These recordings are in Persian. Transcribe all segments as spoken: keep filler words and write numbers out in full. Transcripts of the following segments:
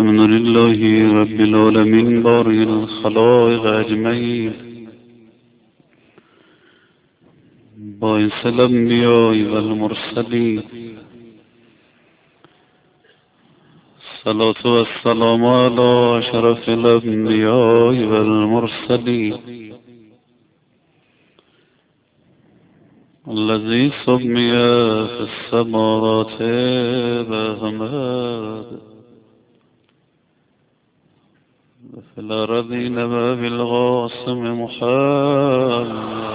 الحمد لله رب العالمين بارئ الخلائق اجمعین، باعث الانبیاء والمرسلین، صلاة و السلام علی اشرف الانبیاء والمرسلین الذي سمي في السماوات بأحمد وفي الأرضين وبالقاسم محمد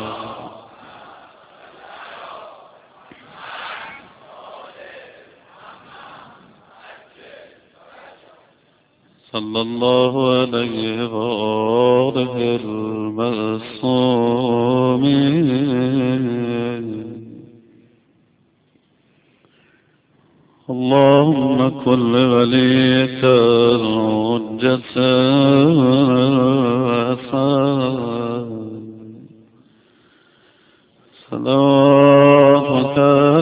صلى الله عليه وآله المعصومين. اللهم كل وليك الحجة صلاتك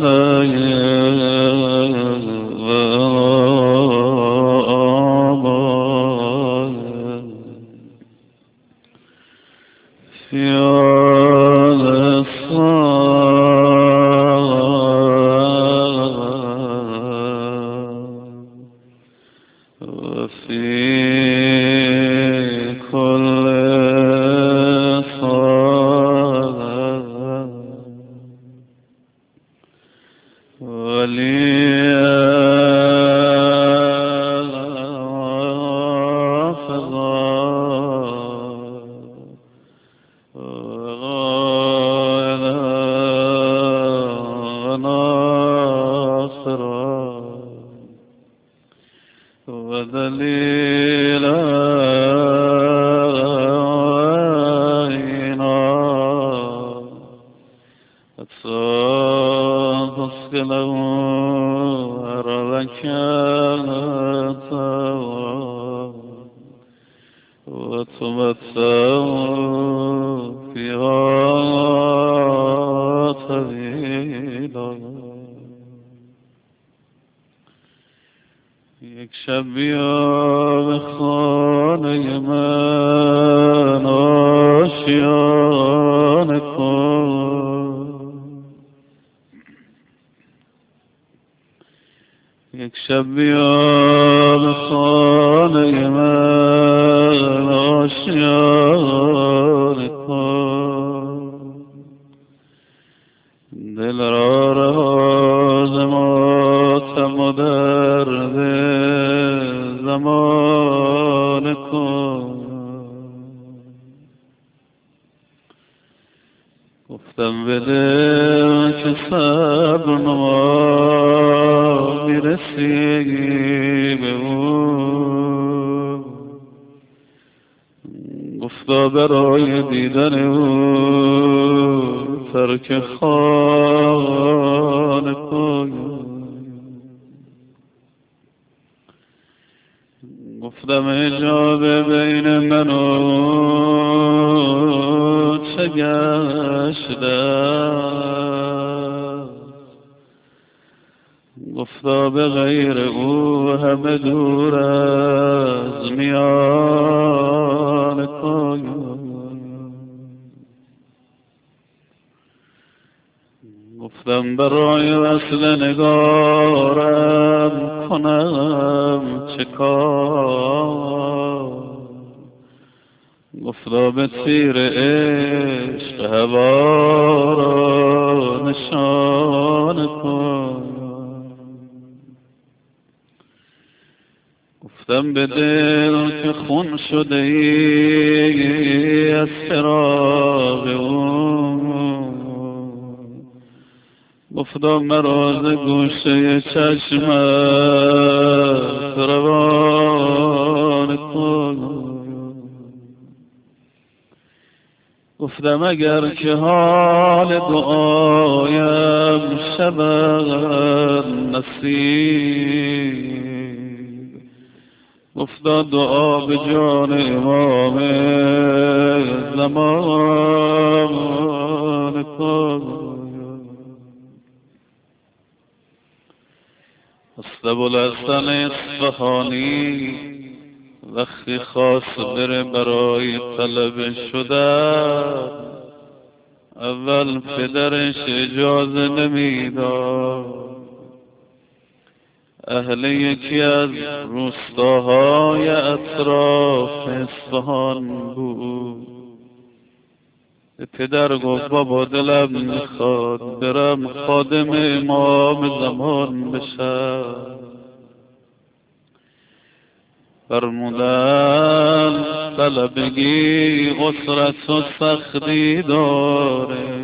یک شب بیا به خانه من آشیانه کن، یک شب بیا به خانه من آشیانه کن، دل را راز ماتم و درد زمان کن. گفتم به دل که صبر نما، میرسی به او، گفتا برای دیدن او ترک خانه کن. گفتم حجاب بین من و چه گشته، گفتا به غیر او همه دور از میان کن. گفتم برای وصل نگارم کنم چه کار، گفتا به تیر عشق هوا را نشان کن. گفتم به دل که خون شده ای از فراق او، گفتا مرا ز گوشه چشمت روان کن. گفتم اگر که حال دعایم شود نصیب، گفتا دعا به جان امام زمان کن. استبو الحسن اصفهانی وقتی خواست بره برای طلب شدن، اول پدرش اجازه نمیداد. اهل یکی از روستاهای اطراف اصفهان بود. به پدر گفت بابا دلم میخواد برم خادم امام زمان بشم. فرمودن طلبگی عسرت و سختی داره،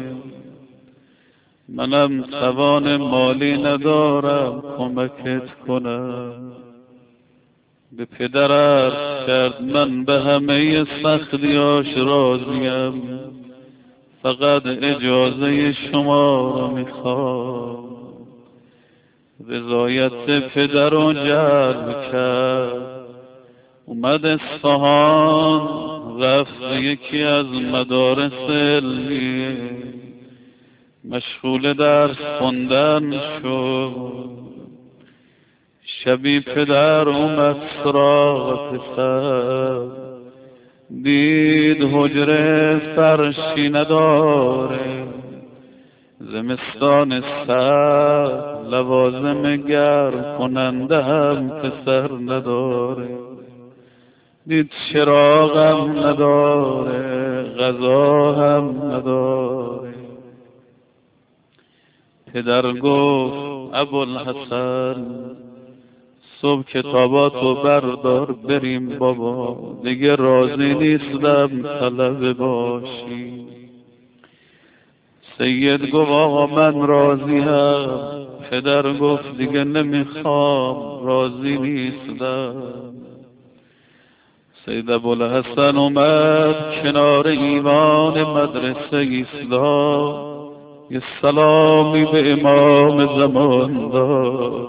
منم توان مالی ندارم کمکت کنم. به پدر عرض کرد من به همه سختیاش راضیم، فقط اجازه شما رو میخوام. رضایت پدر رو جلب کرد، اومد اصفهان، رفت یکی از مدارس علمیه، مشغول درس خوندن شد. شبی پدر اومد سراغ پسر، دید حجره فرشی نداره، زمستان سرد لوازم گرم کننده هم پسر نداره، دید چراغم نداره غذا هم نداره. پدر گفت ابوالحسن صبح کتاباتو بردار بریم بابا، دیگه راضی نیستم طلب باشی. سید گفت آقا من راضی هم. پدر گفت دیگه نمیخوام، راضی نیستم. سید ابوالحسن اومد کنار ایوان مدرسه ایستاد، یه سلامی به امام زمان داد.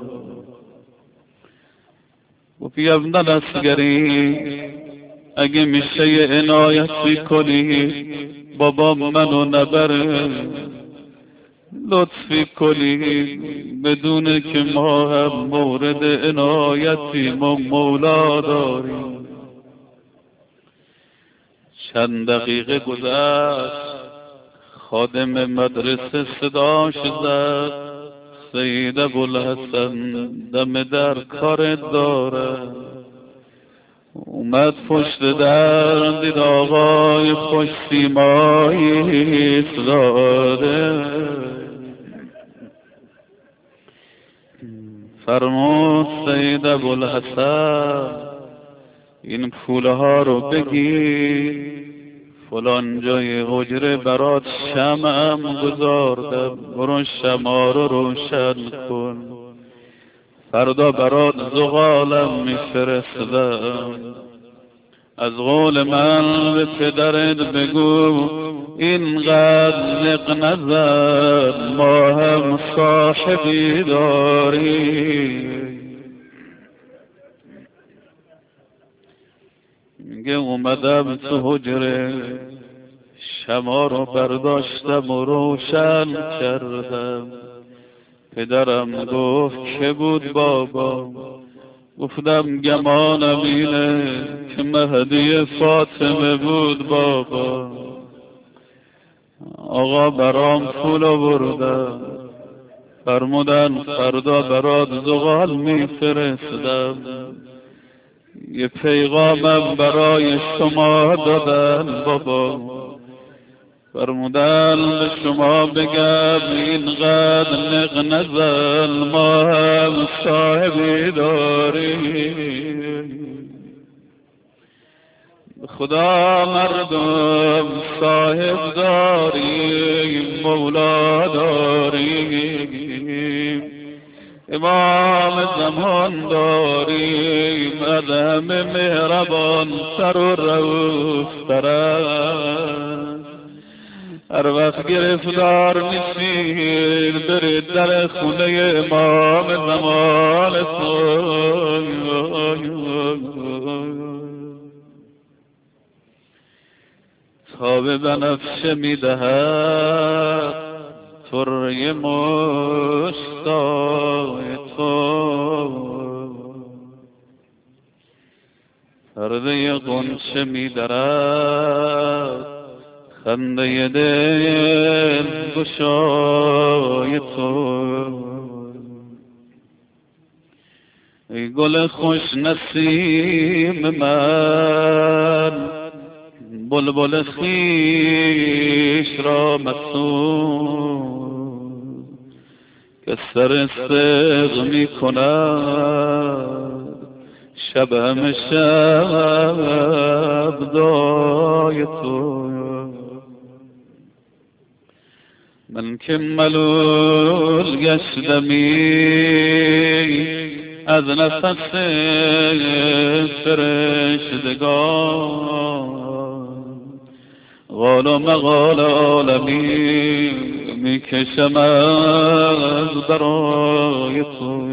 گفت یا ابن الاسگری اگه میشه یه عنایتی کنی بابا منو نبره، لطفی کنی بدون که ما هم مورد عنایتیم و مولا داریم. چند دقیقه گذشت، خادم مدرسه صداش زد سید ابوالحسن دم در کارت داره. اومد پشت در، دید آقای خوش سیمایی ایستاده، فرمود سید ابوالحسن این پوله ها رو بگیر، فلان جای حجره برات شمعم گذاردم، برو شمع رو روشن کن، فردا برات زغالم میفرستم. از قول من به پدرت بگو اینقدر نق نزن، ما هم صاحبی داری. میگه اومدم تو حجره، شمع رو برداشتم و روشن کردم. پدرم گفت که بود بابا؟ گفتم گمانم اینه که مهدی فاطمه بود بابا. آقا برام پول آوردم، فرمودن فردا برات زغال میفرستم. یه پیغامم برای شما دادن بابا، فرمودن به شما بگم اینقدر نق نزن، ما هم صاحبی داریم. خدا مردم صاحب داریم، مولا داریم، امام زمان داریم، از همه مهربان تر و رؤوف تر است. هر وقت گرفتار میشید برید در خونه امام زمان تا به بنفشه میدهد طره مشتاق تو. پرده غنچه می درد، خنده دل گشای تو. ای گل خوش نسیم من، بلبل خویش را مسوز، که سر صدق می کند شب همه شب دای تو. من که ملول گشتمی از نفس فرشتگان، قال و مقال عالمی می کشم از برای تو.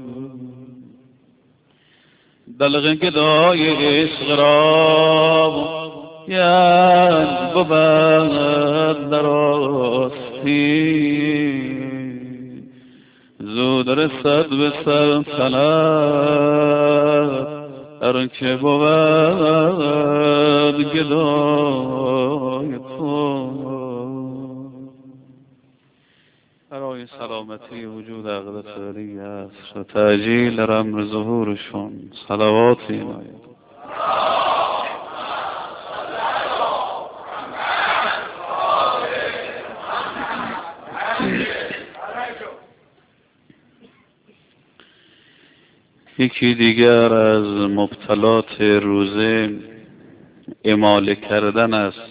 دلق گدای عشق را یعنی بود در آستی، زود رسد به سلطنت هر که بود گدای تو. برای سلامتی وجود اقدس ولی است و تعجیل امر ظهورشون صلواتی ناید. یکی دیگر از مبتلات روزه اماله کردن است.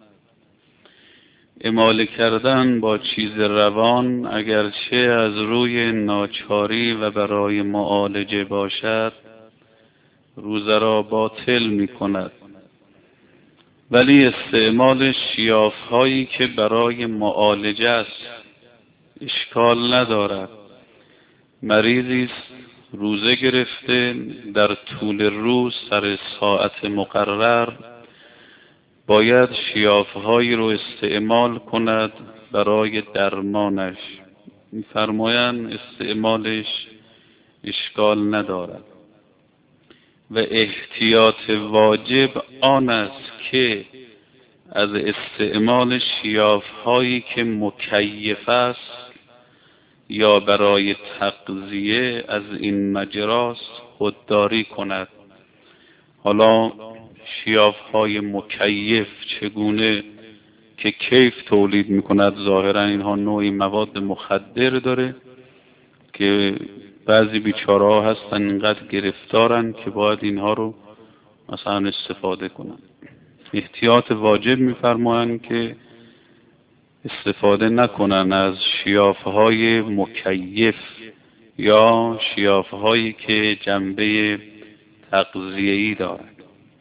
اماله کردن با چیز روان اگرچه از روی ناچاری و برای معالجه باشد روزه را باطل می کند، ولی استعمال شیاف هایی که برای معالجه است اشکال ندارد. مریضی است روزه گرفته، در طول روز سر ساعت مقرر باید شیافهایی رو استعمال کند برای درمانش. می‌فرمایند استعمالش اشکال ندارد و احتیاط واجب آن است که از استعمال شیافهایی که مکیف است یا برای تغذیه از این مجراست خودداری کند. حالا شیافهای مکیف چگونه که کیف تولید میکند؟ ظاهرا اینها نوعی مواد مخدر داره که بعضی بیچاره ها هستن اینقدر گرفتارن که باید اینها رو مثلا استفاده کنن. احتیاط واجب میفرمایند که استفاده نکنن از شیافهای مکیف یا شیافهایی که جنبه تغذیه‌ای دارد.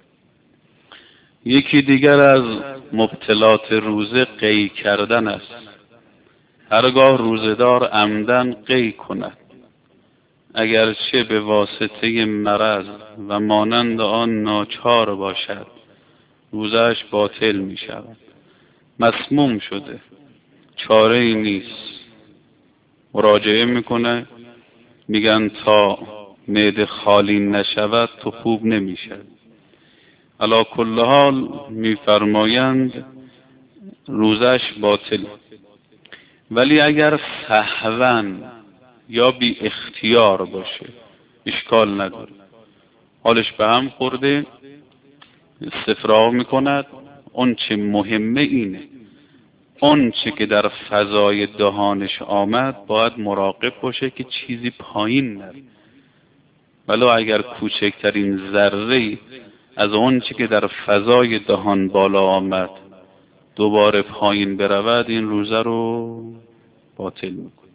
یکی دیگر از مبتلات روزه قی کردن است. هرگاه روزه‌دار عمدن قی کند، اگرچه به واسطه مرض و مانند آن ناچار باشد، روزه‌اش باطل می شود. مسموم شده، چاره ای نیست، مراجعه میکنه، میگن تا معده خالی نشود تو خوب نمیشه. علی کل حال میفرمایند روزش باطل، ولی اگر سهوا یا بی اختیار باشه اشکال نداره. حالش به هم خورده استفراغ میکند. اون چه مهمه اینه اون چه که در فضای دهانش آمد باید مراقب باشه که چیزی پایین نره، ولو اگر کوچکترین ذره از اون چه که در فضای دهان بالا آمد دوباره پایین برود این روزه رو باطل میکنه.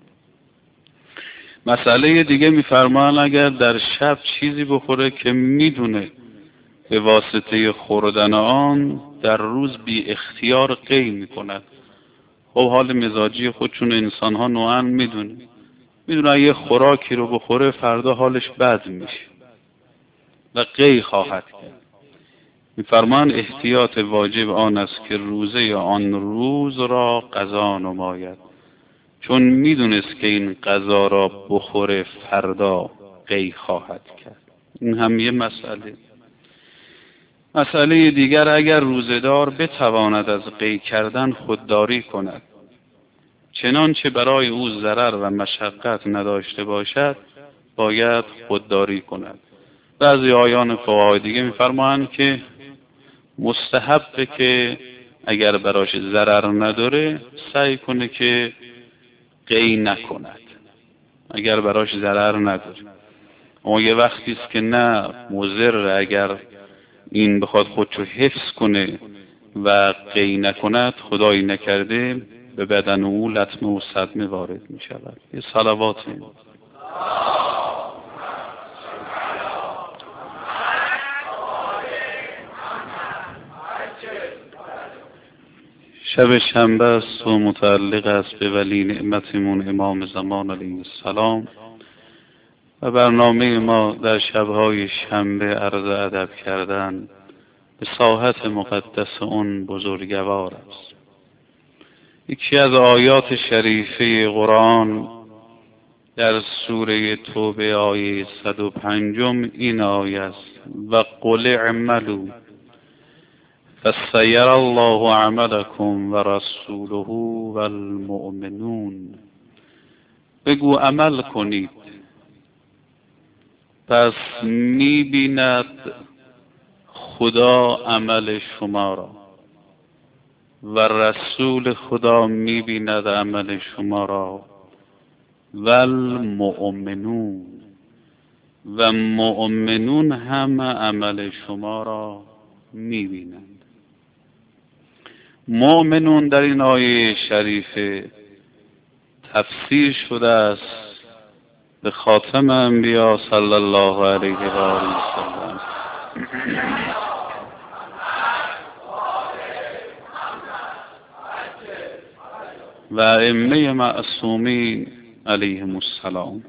مسئله دیگه میفرمان اگر در شب چیزی بخوره که میدونه به واسطه خوردن آن در روز بی اختیار قی میکند. خب حال مزاجی خودشون انسان ها نوعا میدونه میدونه یه خوراکی رو بخوره فردا حالش بد میشه و قی خواهد کرد. میفرمان احتیاط واجب آن است که روزه آن روز را قضا نماید، چون میدونست که این قضا را بخوره فردا قی خواهد کرد. این هم یه مسئله. مسئله دیگر، اگر روزه‌دار بتواند از قی کردن خودداری کند، چنانچه برای او ضرر و مشقت نداشته باشد، باید خودداری کند. بعضی آیان فقهای دیگه می‌فرمایند که مستحبه که اگر براش ضرر نداره سعی کنه که قی نکند، اگر براش ضرر نداره. اما یه وقتی است که نه مضر، اگر این بخواد خودشو حفظ کنه و قی نکند، خدایی نکرده به بدن او لطمه و صدمه وارد می شود. یه صلوات این. شب شنبه است و متعلق است به ولی نعمتمون امام زمان علیه السلام و برنامه ما در شبهای شنبه عرض ادب کردن به ساحت مقدس اون بزرگوار است. یکی از آیات شریفه قرآن در سوره توبه آیه صد و پنجم این آیه است: و قل اعملوا فسیر الله عملکم و رسوله و المؤمنون. بگو عمل کنید، پس می‌بیند خدا عمل شما را و رسول خدا می‌بیند عمل شما را و المؤمنون، و مؤمنون هم عمل شما را می‌بینند. مؤمنون در این آیه شریفه تفسیر شده است به خاتم انبیا صلی الله علیه و آله و سلم و ائمه معصومین علیهم السلام.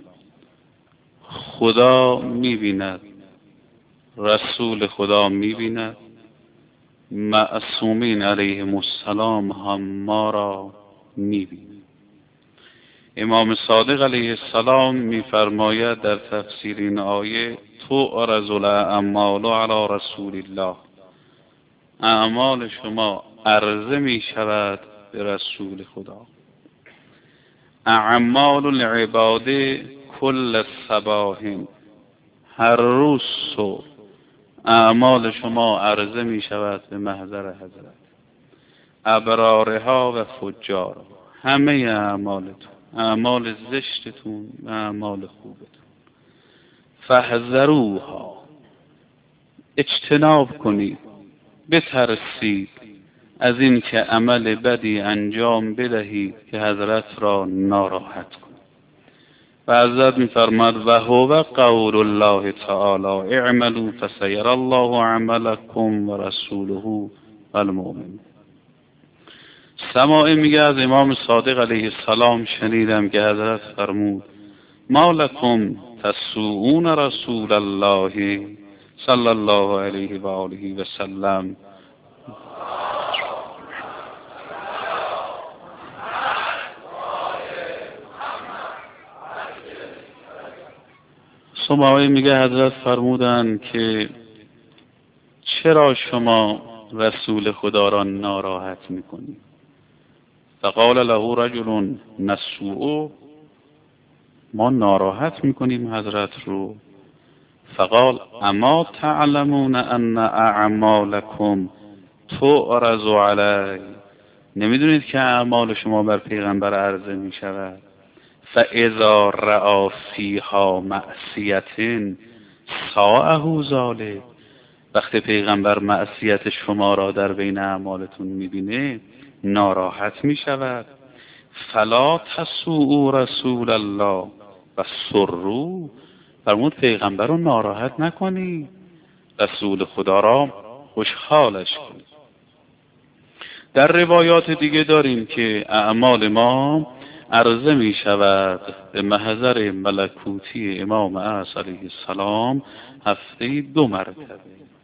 خدا می‌بیند، رسول خدا می‌بیند، معصومین علیهم السلام هم ما را می‌بینند. امام صادق علیه السلام می‌فرماید در تفسیر این آیه: تعرض الاعمال علی رسول الله. اعمال شما عرضه می‌شود به رسول خدا. اعمال العباد کل صباح، هر روز صبح اعمال شما عرضه می‌شود به محضر حضرت. ابرارها و فجارها، همه اعمالتون، اعمال زشتتون و اعمال خوبتون. فاحذروها، اجتناب کنید، بترسید از این که عمل بدی انجام بدهید که حضرت را ناراحت کنید. و حضرت می‌فرماد: و هو قول الله تعالی اعملوا فسیر الله عملکم و رسوله و المؤمنون. سماعی میگه از امام صادق علیه السلام شنیدم که حضرت فرمود: ما لکم تسوؤون رسول الله صلی الله علیه و آله و سلم. سماعی میگه حضرت فرمودن که چرا شما رسول خدا را ناراحت میکنید؟ فقال له رجل نسوء، ما ناراحت میکنیم حضرت رو. فقال اما تعلمون ان اعمالکم تعرض علی، نمیدونید که اعمال شما بر پیغمبر عرضه میشود؟ فاذا رأى فیها معصیة ساءه ذلک، وقتی پیغمبر معصیت شما را در بین اعمالتون میبینه ناراحت میشود. فلا تسوءوا رسول الله و سروا، فرمود پیغمبر رو ناراحت نکنی، رسول خدا را خوشحالش کنی. در روایات دیگه داریم که اعمال ما عرضه می شود به محضر ملکوتی امام اعظم علیه السلام هفته دو مرتبه.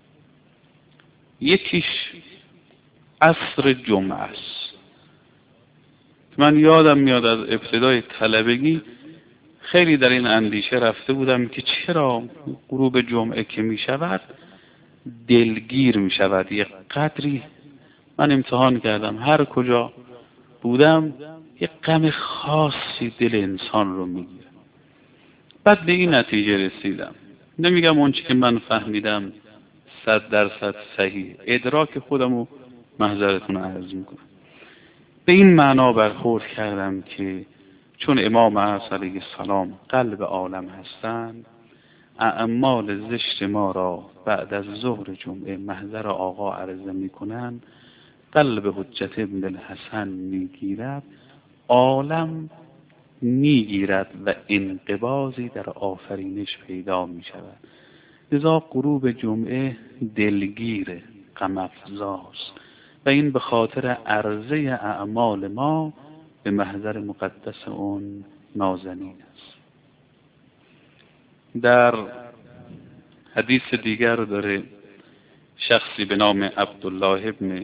یکیش عصر جمعه است. من یادم میاد از ابتدای طلبگی خیلی در این اندیشه رفته بودم که چرا غروب جمعه که می شود دلگیر می شود. یک قدری من امتحان کردم، هر کجا بودم یک غم خاصی دل انسان رو میگیره. بعد به این نتیجه رسیدم، نمیگم اون چی که من فهمیدم صد درصد صحیح، ادراک خودم رو محضرتون عرض میکنم، به این معنا برخورد کردم که چون امام علیه السلام قلب عالم هستند، اعمال زشت ما را بعد از ظهر جمعه محضر آقا عرضه میکنن، قلب حجت ابن الحسن میگیرد، عالم میگیرد و انقباضی در آفرینش پیدا میشود. لذا غروب جمعه دلگیر غم افزاست و این به خاطر عرضه اعمال ما به محضر مقدس اون نازنین است. در حدیث دیگر داره شخصی به نام عبدالله ابن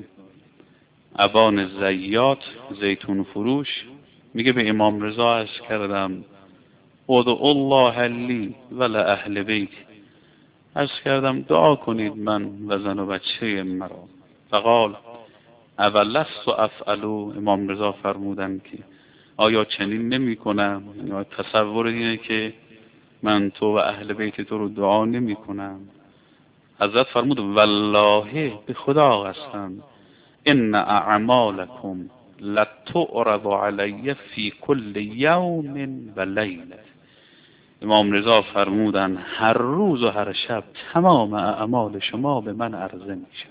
ابان زیات زیتون فروش میگه به امام رضا عرض کردم ادعو الله لی و لأهل بیت، عرض کردم دعا کنید من و زن و بچه مرا. فقال اولست افعلوا، امام رضا فرمودن که آیا چنین نمی کنم؟ یا تصور اینه که من تو و اهل بیت تو رو دعا نمی کنم؟ حضرت فرمود والله به خدا قسم ان اعمالکم لتعرض علی فی کل یوم و لیله. امام رضا فرمودن هر روز و هر شب تمام اعمال شما به من عرضه میشه.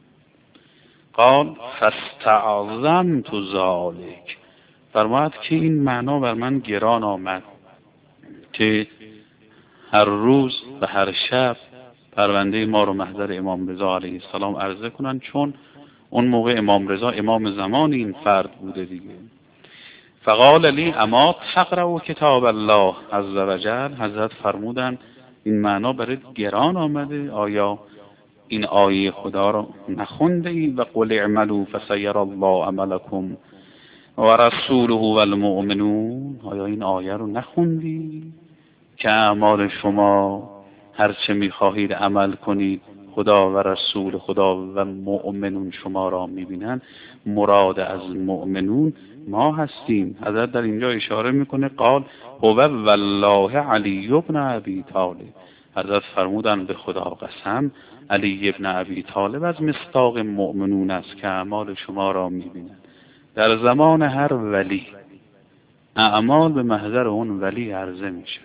قال فاستعظمت ذلک، فرمود که این معنا بر من گران آمد که هر روز و هر شب پرونده ما رو محضر امام رضا علیه السلام عرضه کنن، چون اون موقع امام رضا امام زمان این فرد بوده دیگه. فقال لی اما تقرأ کتاب الله عز وجل، حضرت فرمودن این معنا برای گران آمده، آیا این آیه خدا رو نخونده ای؟ و قل اعملوا فسیر الله عملکم و رسوله والمؤمنون، آیا این آیه رو نخوندی که اعمال شما هر چه میخواهید عمل کنید خدا و رسول خدا و مؤمنون شما را میبینن؟ مراد از مؤمنون ما هستیم. حضرت در اینجا اشاره میکنه قال هو والله علی ابن ابی طالب، حضرت فرمودن به خدا قسم علی ابن ابی طالب از مصداق مؤمنون است که اعمال شما را میبینن. در زمان هر ولی اعمال به محضر اون ولی عرضه میشه.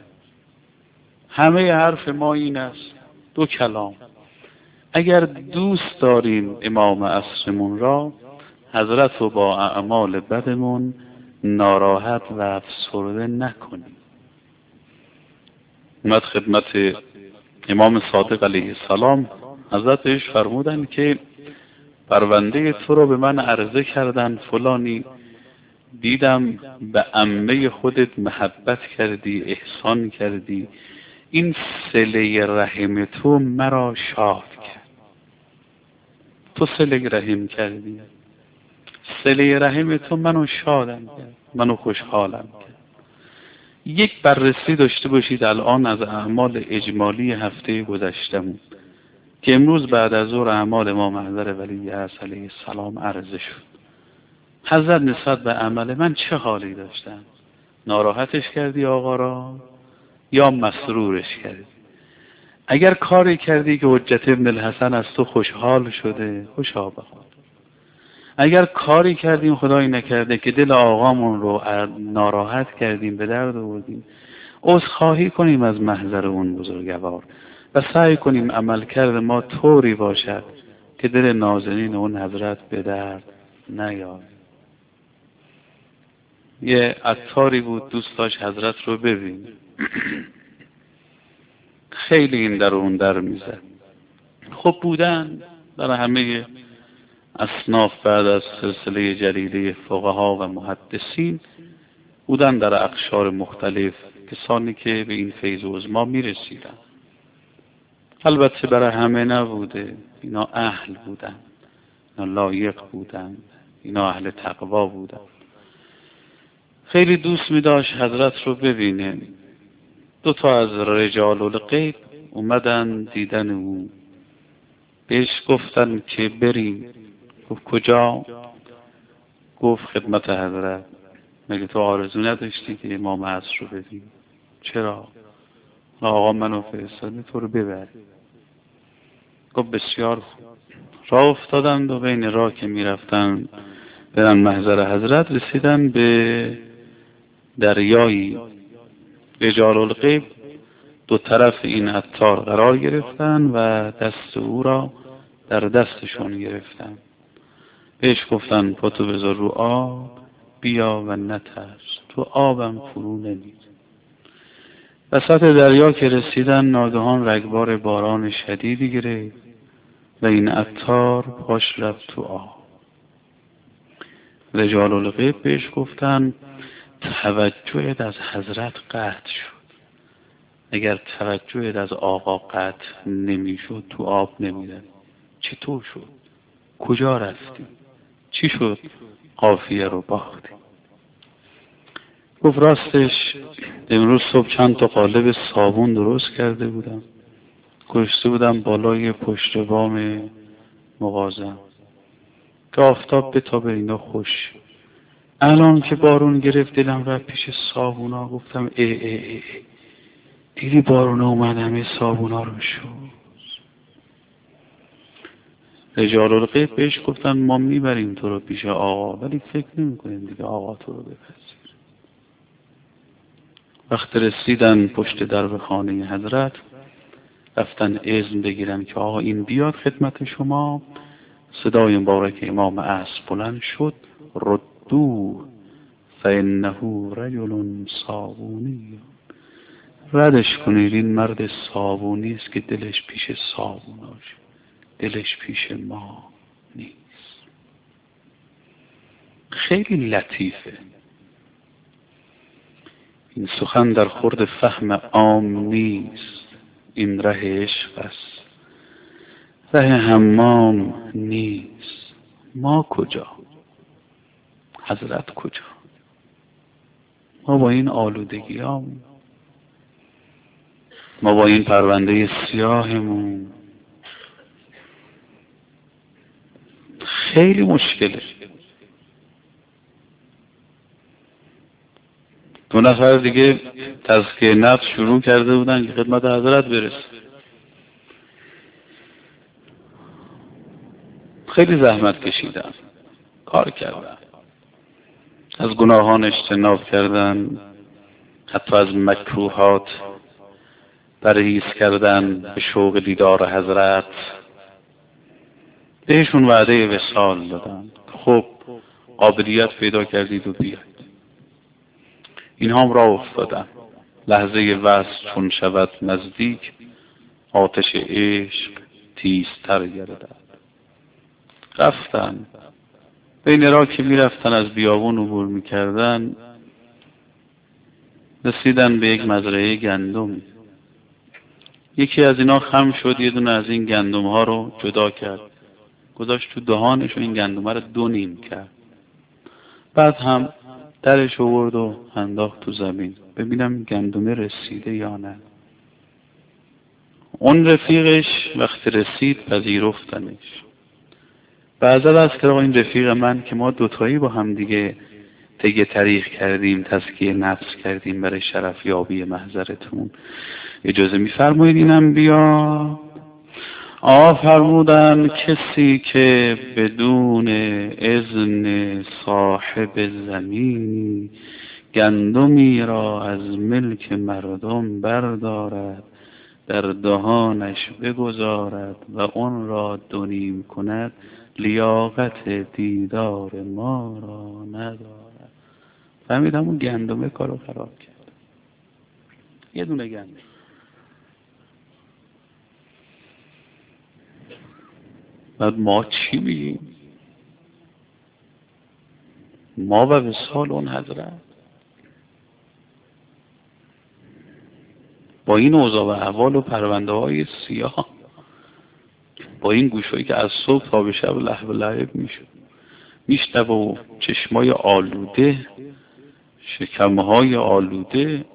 همه حرف ما این است، دو کلام، اگر دوست داریم امام عصرمون را، حضرت رو با اعمال بدمون ناراحت و افسرده نکنیم. اومد خدمت امام صادق علیه السلام، حضرت بهش فرمودن که پرونده تو رو به من عرضه کردن فلانی، دیدم به عمه خودت محبت کردی، احسان کردی، این صله رحم تو مرا شاد کرد. تو صله رحم کردی، صله رحم تو منو شادم کرد، منو خوشحالم کرد. یک بررسی داشته باشید الان از اعمال اجمالی هفته گذشتمون که امروز بعد از ظهر اعمال ما محضر ولی اعظم علیه السلام عرضه شد. حضرت نسبت به عمل من چه حالی داشتن؟ ناراحتش کردی آقا را یا مسرورش کردی؟ اگر کاری کردی که حجت ابن الحسن از تو خوشحال شده، خوشا بخواد. اگر کاری کردیم خدایی نکرده که دل آقامون رو ناراحت کردیم، به درد آوردیم، عذرخواهی کنیم از محضر اون بزرگوار و سعی کنیم عمل کرد ما طوری باشد که دل نازنین اون حضرت به درد نیاد. یه عطاری بود دوست داشت حضرت رو ببین، خیلی این در اون در میزد. خب بودن در همه اصناف بعد از سلسله جلیله فقها و محدثین، بودن در اقشار مختلف کسانی که به این فیض عظما میرسیدن. البته برای همه نبوده، اینا اهل بودن، اینا لایق بودن، اینا اهل تقوا بودن. خیلی دوست می داشت حضرت رو ببینه. دو تا از رجال الغیب اومدن دیدن او. بهش گفتن که بریم. گفت کجا؟ گفت خدمت حضرت. مگه تو آرزو نداشتی که امام عصر رو ببینی؟ چرا؟ آقا منو فرستاده تو رو ببره. گفت بسیار خوب. راه افتادند و بین راه که میرفتن برن محضر حضرت رسیدن به دریایی. رجال الغیب دو طرف این عطار قرار گرفتن و دست او را در دستشون گرفتن. بهش گفتن پاتو بذار رو آب، بیا و نترس، تو آبم فرو نمیر. وسط دریا که رسیدن ناگهان رگبار باران شدیدی گرفت و این عطار پاش رفت تو آب. رجال الغیب بهش گفتن توجهت از حضرت قطع شد. اگر توجهت از آقا قطع نمیشد تو آب نمیره. چطور شد؟ کجا رفتی؟ چی شد قافیه رو باختی؟ گفت راستش امروز صبح چند تا قالب صابون درست کرده بودم، گذاشته بودم بالای پشت بام مغازم که آفتاب بتابه اینا خوش. الان که بارون گرفت دلم رفت پیش صابونا، گفتم ای ای ای, ای. دیدی بارون اومد همه صابونا رو شد. رجال الغیب بهش گفتن ما میبریم تو رو پیش آقا ولی فکر نمی کنیم دیگه آقا تو رو بپذیر. وقت رسیدن پشت درب خانه حضرت رفتن اذن بگیرن که آقا این بیاد خدمت شما. صدای مبارک امام عصر بلند شد ردو فانه رجل صابونی. ردش کنید، این مرد صابونی است که دلش پیش صابوناش، دلش پیش ما نیست. خیلی لطیفه این سخن، در خورد فهم عام نیست. این ره عشق است، ره حمام نیست. ما کجا؟ حضرت کجا؟ ما با این آلودگی هامون، ما با این پرونده سیاهمون خیلی مشکله. دو نفر دیگه تزکیه نفس شروع کرده بودن که خدمت حضرت برسه. خیلی زحمت کشیدن، کار کردن، از گناهان اجتناب کردن، حتی از مکروهات پرهیز کردن به شوق دیدار حضرت. بهشون وعده وصال دادن. خب قابلیت پیدا کردید و بیاید. اینها هم راه افتادن. لحظه وصل چون شود نزدیک، آتش عشق تیزتر گردد. رفتن. بین راه که می رفتن از بیابون عبور می کردن رسیدن به یک مزرعه گندم. یکی از اینا خم شد، یه دونه از این گندم ها رو جدا کرد، گذاشت تو دهانش و این گندم ها رو دو نیم کرد. بعد هم درش آورد و انداخت تو زمین ببینم گندمه رسیده یا نه. اون رفیقش وقتی رسید پذیرفتنش. بعضا از که این رفیق من که ما دوتایی با هم دیگه تگه طریق کردیم، تزکیه نفس کردیم برای شرف یابی محضرتون، اجازه میفرمایید اینم بیا؟ آقا فرمودن کسی که بدون اذن صاحب زمینی گندمی را از ملک مردم بردارد، در دهانش بگذارد و اون را دونیم کند، لیاقت دیدار ما را ندارد. فهمیدم اون گندمه کارو خراب کرد. یه دونه گندم. بعد ما چی میگیم؟ ما و وصال اون حضرت با این اوضاع و احوال و پرونده های سیاه، با این گوشایی که از صبح تا به شب لهو لعب میشد میشنوه و چشمای آلوده، شکمهای آلوده،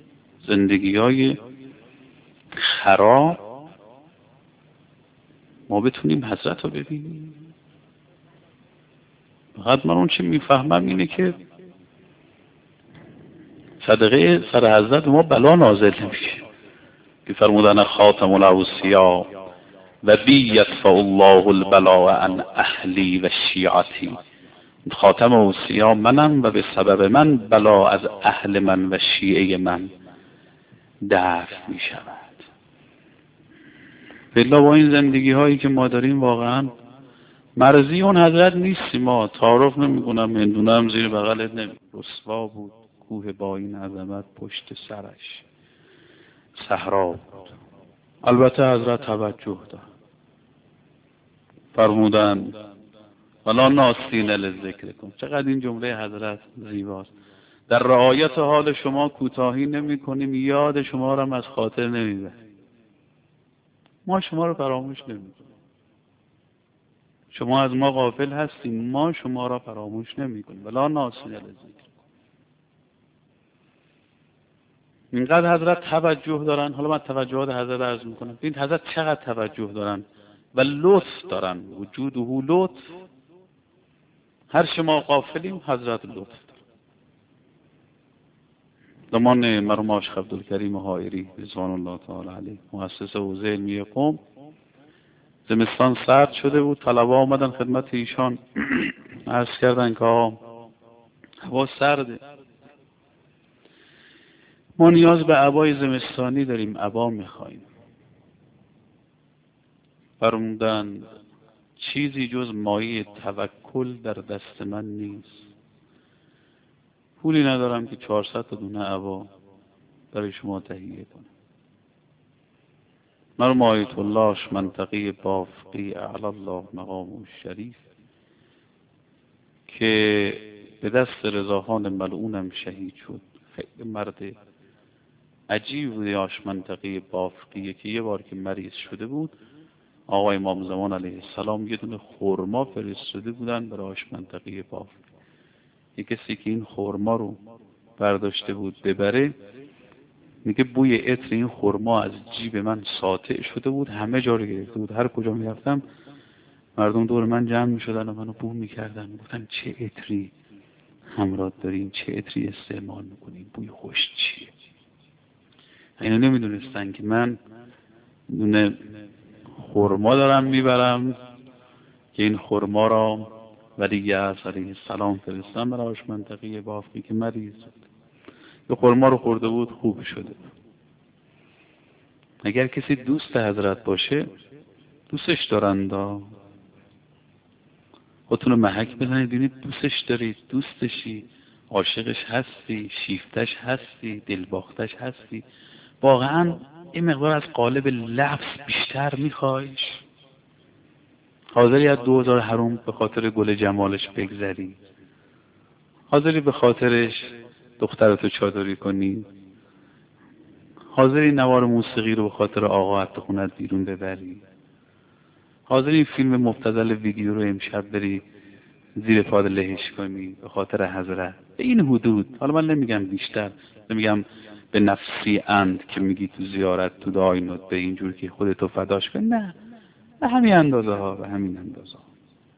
زندگی های خراب، ما بتونیم حضرت رو ببینیم. فقط من اون چی میفهمم اینه که صدقه سر حضرت ما بلا نازل نمیشه که فرمودن خاتم الاوصیا و بی یدفع الله البلاء عن اهلی و شیعتی. خاتم اوصیا منم و به سبب من بلا از اهل من و شیعه من دفع می شود. بالله با این زندگی هایی که ما داریم واقعا مرضی اون حضرت نیستیم. ما تعارف نمی کنم، هندونه هم زیر بغلت نمی. رسوا بود کوه با این عظمت پشت سرش صحرا بود. البته حضرت توجه داد، فرمودن ولا ناسین للذکر کن. چقدر این جمله حضرت زیباست. در رعایت حال شما کوتاهی نمی کنیم، یاد شما را از خاطر نمی بریم. ما شما را فراموش نمی کنیم. شما از ما غافل هستیم، ما شما را فراموش نمی کنیم. ولا ناسین للذکر. اینقدر حضرت توجه دارن. حالا من توجهات حضرت عرض میکنم. این حضرت چقدر توجه دارن و لطف دارن. وجود او لطف. هر شما غافلیم، حضرت لطف دارن. زمان مرحوم آشق عبدالکریم حائری رضوان الله تعالی علیه، مؤسس حوزه علمی قم، زمستان سرد شده بود. طلبه آمدن خدمت ایشان عرض کردن که هوا سرده، ما نیاز به عبای زمستانی داریم، عبا میخواییم. فرمودند چیزی جز مایه توکل در دست من نیست. پولی ندارم که چهارصد تا دونه عبا برای شما تهیه کنم. مرحوم آیت اللهش منطقه بافقی اعلی الله مقام شریف که به دست رضاخان ملعونم شهید شد. خیلی مرد عجیب بوده. آش منطقه بافقیه که یه بار که مریض شده بود، آقای امام زمان علیه السلام یه دونه خرما فرستاده بودن برای آش منطقه بافقی. یه کسی که این خرما رو برداشته بود ببره، میگه بوی عطر این خرما از جیب من ساطع شده بود، همه جا رو گرفته بود. هر کجا میرفتم مردم دور من جمع میشدن و منو بو میکردن. گفتم چه عطری همراه دارین، چه عطری استعمال میکنین، بوی خوش چیه؟ اینا نمیدونستن که من دونه خرما دارم میبرم که این خرما را ولی اعظم علیه السلام فرستادن برای آش منطقه بافقی که مریض بود. یه خرما رو خورده بود، خوب شده. اگر کسی دوست حضرت باشه دوستش دارند. خودتون رو محک بزنید ببینید دوستش دارید، دوستشی، عاشقش هستی، شیفتش هستی، دلباختش هستی. واقعا این مقدار از قالب لفظ بیشتر میخوایش؟ حاضری از دو هزار حروم به خاطر گل جمالش بگذری؟ حاضری به خاطرش دخترتو چادری کنی؟ حاضری نوار موسیقی رو به خاطر آقا از خونت بیرون ببری؟ حاضری فیلم مبتذل ویدیو رو امشب بری زیر پاد لهش کنی به خاطر حضرت؟ به این حدود. حالا من نمیگم بیشتر، نمیگم به نفسی اند که میگی تو زیارت تو داینات به اینجور که خودتو فداش کن، نه، به همین اندازه ها، به همین اندازه ها.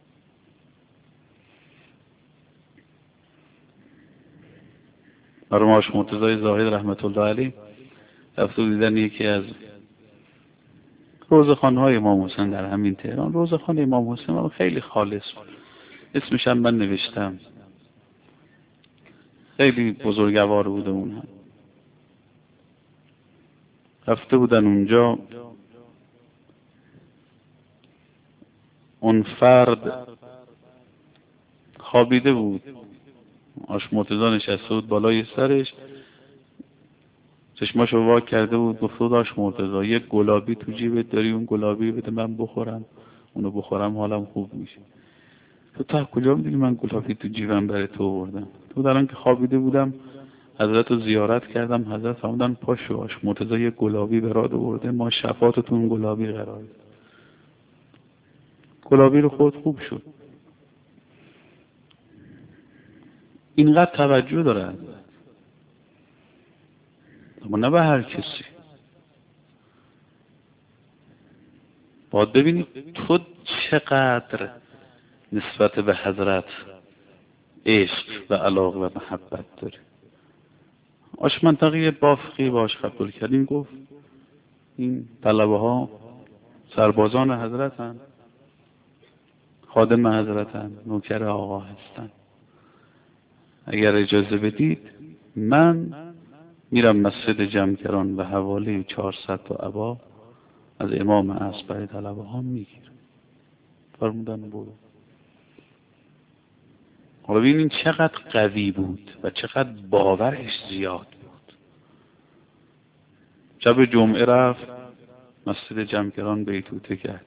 مرحوم آش مرتضی زاهد رحمت الله علیه رفته دیدن یکی از روزخوان‌های امام حسین در همین تهران. روزخوان امام حسین خیلی خالص بود، اسمش هم من نوشتم، خیلی بزرگوار بوده. اون هم رفته بودن اونجا، اون فرد خوابیده بود، آش مرتضی نشسته بود بالای سرش، چشماشو وا کرده بود، گفت آش مرتضی یک گلابی تو جیبت داری، اون گلابی بده من بخورم، اونو بخورم حالم خوب میشه. تو تا کجا میدونی من گلابی تو جیبم برای تو آوردم؟ تو در آن که خوابیده بودم حضرت رو زیارت کردم، حضرت فرمودن پاشو آش مرتضی یک گلابی برات آورده، ما شفاعت تو اون گلابی قرار دادیم. گلابی رو خود خوب شد. اینقدر توجه داره، اما نه به هر کسی. باید ببینید تو چقدر نسبت به حضرت عشق و علاقه و محبت داری. آش منطقه بافقی باش قبول کردیم، گفت این طلبه ها سربازان حضرت هستند، خادم حضرت هستند، نوکر آقا هستند. اگر اجازه بدید من میرم مسجد جمکران و حوالی چهارصد تا عبا از امام عصر برای طلبه ها میگیرم. فرمودن برو. حالا ببینید چقدر قوی بود و چقدر باورش زیاد بود. شب جمعه رفت مسجد جمکران بیتوته کرد.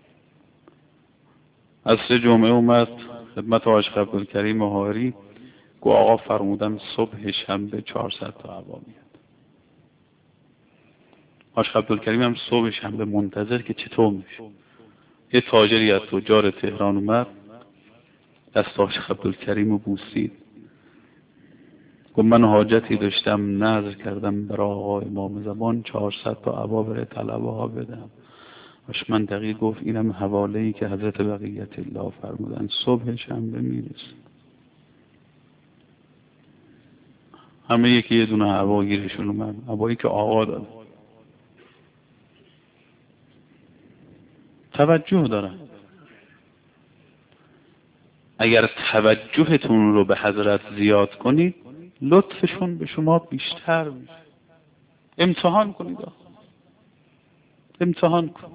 عصر جمعه اومد خدمت حاج عبدالکریم حائری، گو آقا فرمودن صبح شنبه چهارصد تا عبا میاد. حاج عبدالکریم هم صبح شنبه منتظر که چطور میشه. یه تاجری از تجار تهران اومد، دست حاج عبدالکریم رو بوسید، گفت من حاجتی داشتم نذر کردم برای آقا امام زمان چهارصد تا عبا برای طلبه ها بدم. حاج منطقی گفت اینم حواله‌ای که حضرت بقیت الله فرمودن صبح شنبه میرسه. همه یکی یه دونه عبا گیرشون اومد، عبایی که آقا داد. توجه دارن. اگر توجهتون رو به حضرت زیاد کنید لطفشون به شما بیشتر میشه. امتحان کنید، امتحان کن.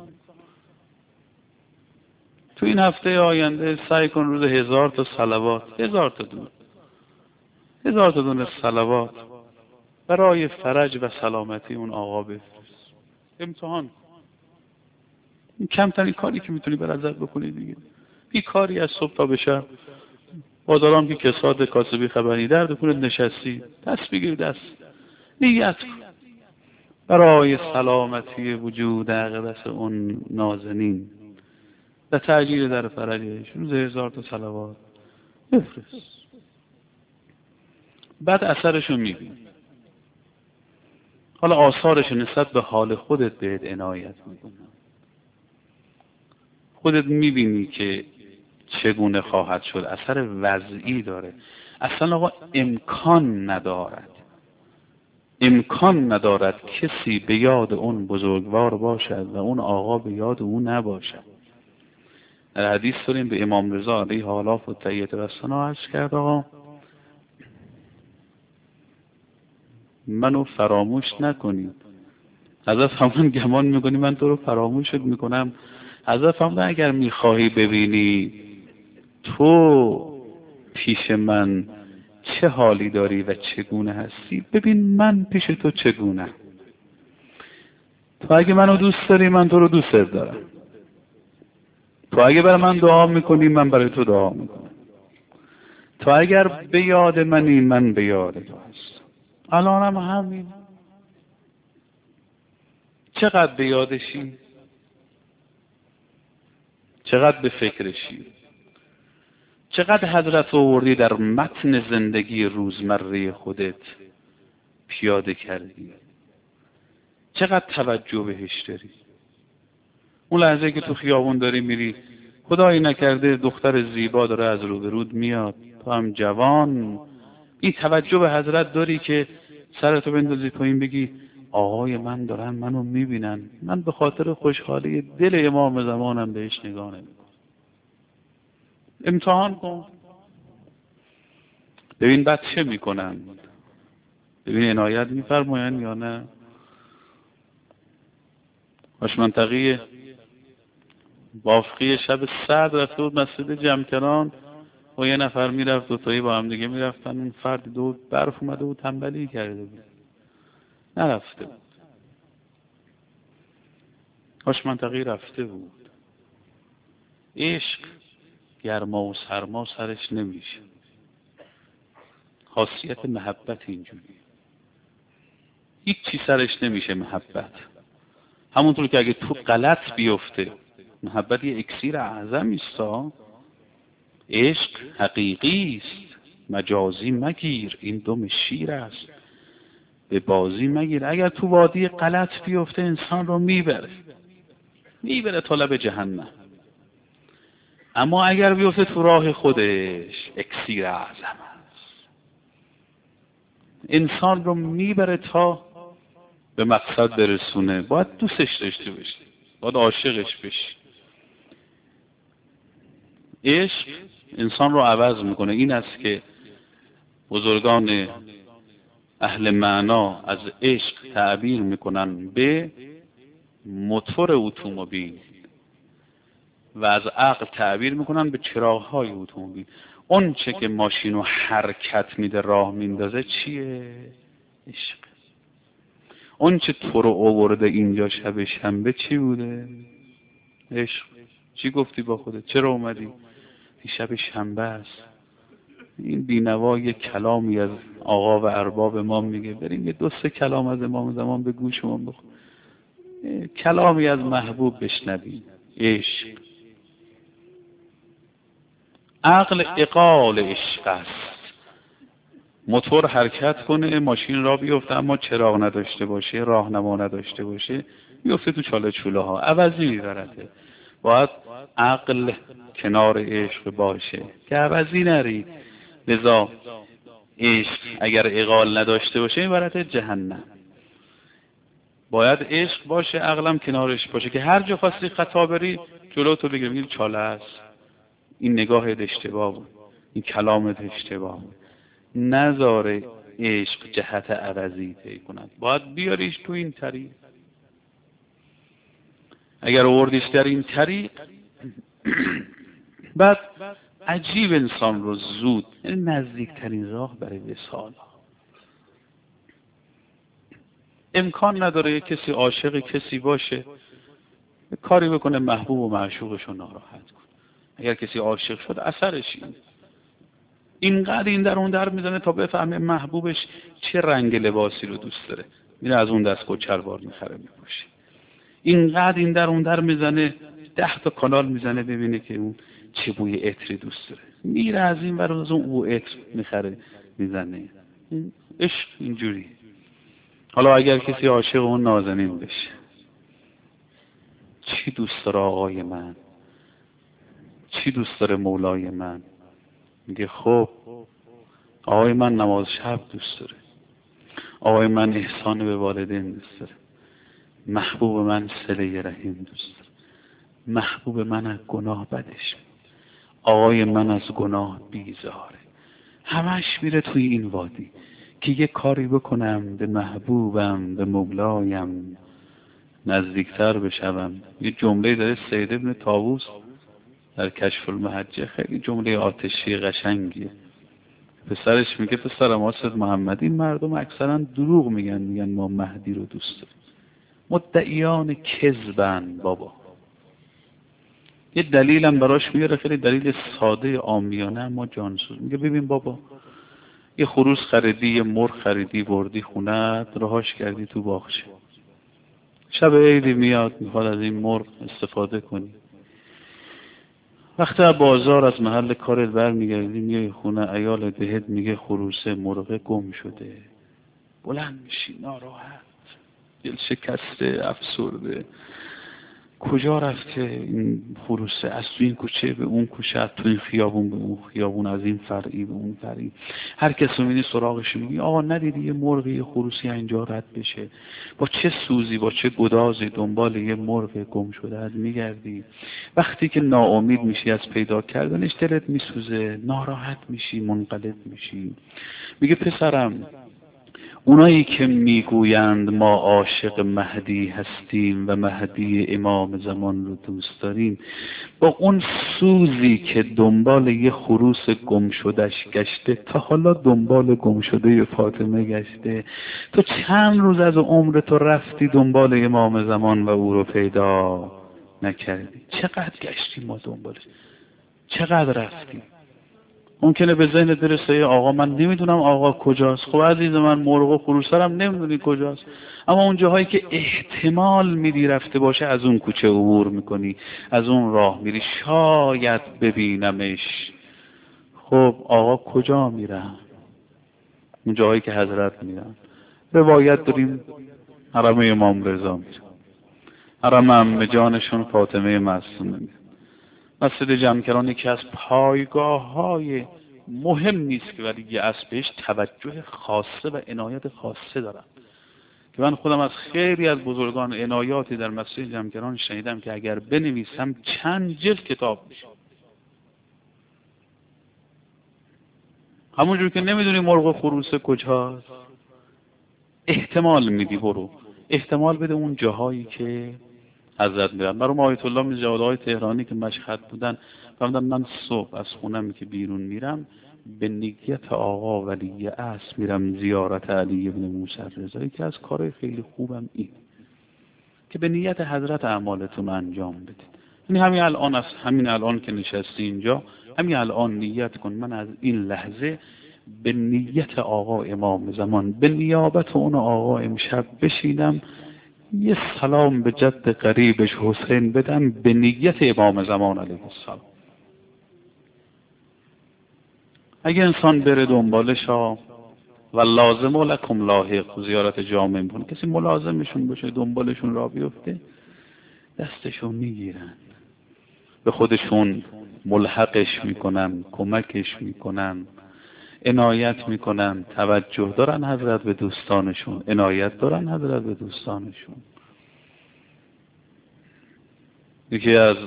تو این هفته آینده سعی کن روز هزار تا صلوات، هزار تا دونه هزار تا دونه صلوات برای فرج و سلامتی اون آقا بفرست. امتحان کن. این کمترین کاری که میتونی بر ازت بکنی دیگه. بی کاری از صبح تا به شب بازارام که کساد کاسبی خبری درد کنید نشستی، دست بگیر دست نیت کن برای سلامتی وجود اقدس اون نازنین و تعجیل در فرجش روز هزار تا صلوات بفرست. بعد اثرشو میبینی. حالا آثارش نسبت به حال خودت بهت عنایت میکنه. خودت میبینی که چگونه خواهد شد. اثر وضعی داره. اصلا آقا امکان ندارد امکان ندارد کسی به یاد اون بزرگوار باشد و اون آقا به یاد اون نباشد. در حدیث داریم به امام رضا علیه آلاف و تحیت و ثنا عرض کرد آقا منو فراموش نکنید. حضرت فرمودن گمان میکنی من تو رو فراموشت میکنم؟ حضرت فرمودن اگر میخواهی ببینی تو پیش من چه حالی داری و چگونه هستی، ببین من پیش تو چگونه. تو اگه منو دوست داری من تو رو دوست دارم. تو اگه برای من دعا میکنی من برای تو دعا میکنم. تو اگر به یاد منی من به یاد تو هستم. الانم همین. چقدر به یادشی؟ چقدر به فکرشی؟ چقدر حضرت آوردی در متن زندگی روزمره خودت پیاده کردی؟ چقدر توجه بهش داری؟ اون لحظه که تو خیابون داری میری خدایی نکرده دختر زیبا داره از روبرود میاد، تو هم جوان، این توجه به حضرت داری که سرتو بندازی پایین بگی آقای من دارن منو میبینن، من به خاطر خوشحالی دل امام زمانم بهش نگاه نمیکنم. امتحان کن ببین بعد چه میکنن، ببین عنایت میفرماین یا نه. باش منطقی بافقی شب سرد رفته بود مسجد جمکران و یه نفر میرفت دو تایی با هم دیگه میرفتن، اون فرد دو برف اومده بود تنبلی کرده بود نرفته بود. باش منطقی رفته بود. عشق گرما و سرما سرش نمیشه. خاصیت محبت اینجوری هیچ چی سرش نمیشه. محبت همونطور که اگه تو غلط بیفته، محبت یه اکسیر اعظمی است. عشق حقیقی است، مجازی مگیر، این دم شیر است به بازی مگیر. اگر تو وادی غلط بیفته انسان رو میبره میبره طلب جهنم. اما اگر بیفته تو راه خودش، اکسیر اعظم است، انسان رو میبره تا به مقصد برسونه. باید دوستش داشته باشی، باید عاشقش بشی. عشق انسان رو عوض میکنه. این است که بزرگان اهل معنا از عشق تعبیر میکنن به موتور اتومبیل و از عقل تعبیر میکنن به چراغ‌های اتومبیل. اون چه که ماشین رو حرکت میده، راه میندازه، چیه؟ عشق. اون چه تو رو آورده اینجا شب شنبه چی بوده؟ عشق. چی گفتی با خودت؟ چرا اومدی؟ این شب شنبه است. این بینوا یک کلامی از آقا و ارباب ما میگه، بریم یه دو سه کلام از امام زمان به گوشمون بخور، کلامی از محبوب بشنویم. عشق. عقل عقال عشق است. موتور حرکت کنه، ماشین را بیفته، اما چراغ نداشته باشه، راهنما نداشته باشه، بیفته تو چاله چوله ها، عوضی میبرده. باید عقل کنار عشق باشه که عوضی نری. لذا عشق اگر عقال نداشته باشه میبرده جهنم. باید عشق باشه، عقلم کنارش باشه که هر جا خواستی خطا بری جلو تو بگیرم، این چاله است، این نگاهت اشتباه بود، این کلامت اشتباه بود. نذاره عشق جهت عوضی طی کند. باید بیاریش تو این طریق. اگر آوردیش در این طریق، بعد عجیب انسان رو زود، یعنی نزدیکترین راه برای وصال. امکان نداره کسی عاشق کسی باشه کاری بکنه محبوب و معشوقش رو ناراحت کنه. اگر کسی عاشق شد اثرش این اینقدر این در اون در میزنه تا بفهمه محبوبش چه رنگ لباسی رو دوست داره، میره از اون دست کچلوار میخره میپوشه. اینقدر این در اون در میزنه، ده تا کانال میزنه ببینه که اون چه بوی عطری دوست داره، میره از این ور از اون او عطر میخره میزنه. عشق اینجوری. حالا اگر کسی عاشق اون نازنین بشه، چی دوست داره آقای من، چی دوست داره مولای من، میگه خب آقای من نماز شب دوست داره، آقای من احسان به والدین دوست داره، محبوب من صله رحم دوست داره، محبوب من از گناه بدش، آقای من از گناه بیزاره. همش میره توی این وادی که یه کاری بکنم به محبوبم، به مولایم نزدیکتر بشوم. یه جمله داره سید ابن طاووس در کشف المحجه، خیلی جمله آتشی قشنگیه. پسرش میگه پسرم آسد محمد، این مردم اکثرا دروغ میگن، میگن ما مهدی رو دوست داریم، مدعیان کذبن بابا. یه دلیلم براش میاره، خیلی دلیل ساده عامیانه اما جانسوز. میگه ببین بابا، یه خروس خریدی، یه مرغ خریدی، بردی خونت، رهاش کردی تو باغچه. شب عیدی میاد میخواد از این مرغ استفاده کنی. وقتی از بازار از محل کارت برمیگردی میای خونه، عیال بهت میگه خروسه مرغ گم شده. بلند میشی ناراحت، دل شکسته، افسرده. کجا رفته این خروسه؟ از تو این کوچه به اون کوچه، از تو این خیابون به اون خیابون، از این فرعی به اون فرعی. هر کس رو میبینی سراغش میگی آقا ندیدی یه مرغ یه خروسی اینجا رد بشه؟ با چه سوزی، با چه گدازی دنبال یه مرغ گم شده از میگردی. وقتی که ناامید میشی از پیدا کردنش دلت میسوزه، ناراحت میشی، منقلب میشی. میگه پسرم، اونایی که میگویند ما عاشق مهدی هستیم و مهدی امام زمان رو دوست داریم، با اون سوزی که دنبال یه خروس گم شدهش گشته، تا حالا دنبال گم شده فاطمه گشته؟ تو چند روز از عمر تو رفتی دنبال امام زمان و او رو پیدا نکردی؟ چقدر گشتی ما دنبالش؟ چقدر رفتی؟ ممکنه به ذهن درسته آقا من نمیدونم آقا کجاست. خب عزیز من، مرغ و خروسرم نمیدونی کجاست، اما اون جاهایی که احتمال میدی رفته باشه از اون کوچه عبور میکنی، از اون راه میری، شاید ببینمش. خب آقا کجا میرن؟ اون جاهایی که حضرت میرن. روایت داریم حرم امام رضا میرن. حرم عمه جانشون فاطمه معصومه. مسجد جمکران یکی از پایگاه های مهم نیست که ولی از بهش توجه خاصه و عنایت خاصه دارم که من خودم از خیلی از بزرگان عنایاتی در مسجد جمکران شنیدم که اگر بنویسم چند جلد کتاب میشه. همونجور که نمیدونی مرغ خروسه کجاست، احتمال میدی، برو احتمال بده اون جاهایی که حضرت میرن. برای آیت الله میرزا جواد آقای تهرانی که مشهد بودن فرمودن من صبح از خونم که بیرون میرم به نیت آقا ولی اصل میرم زیارت علی ابن موسی رضایی که از کارهای خیلی خوبم این که به نیت حضرت اعمالتون انجام بدید. یعنی همین الان از همین الان که نشستی اینجا، همین الان نیت کن من از این لحظه به نیت آقا امام زمان به نیابت اون آقا امشب بشینم یه سلام به جد قریبش حسین بدم به نیت امام زمان علیه السلام. اگه انسان بره دنبالش ها و لازم لکم لاحق زیارت جامع میکنه، کسی ملازمشون باشه دنبالشون را بیفته دستشون میگیرن به خودشون ملحقش میکنن، کمکش میکنن، عنایت میکنن، توجه دارن حضرت به دوستانشون، عنایت دارن حضرت به دوستانشون. یکی از